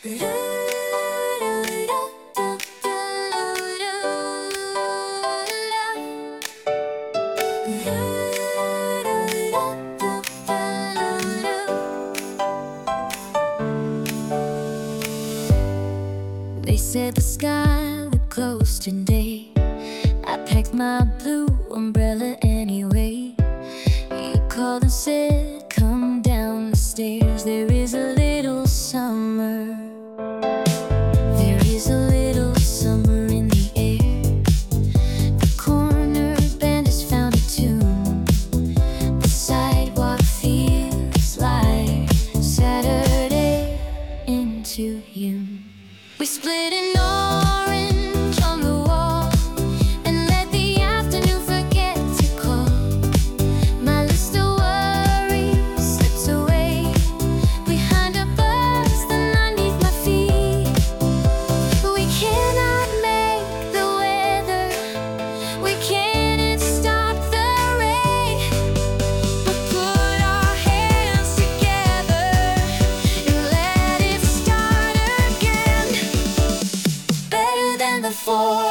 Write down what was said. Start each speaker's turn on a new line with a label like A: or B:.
A: They said the sky would close today. I packed my blue umbrella anyway. You called and said, come down the stairs. There is a little summer. There is a little summer in the air. The corner band has found a tune. The sidewalk feels like Saturday into June. We split an orange on the wall and let the afternoon forget to call. My list of worries slips away behind a bus underneath my feet. We cannot make the weather, we can't stop the rain, but put our hands together and let it start again. Better than before.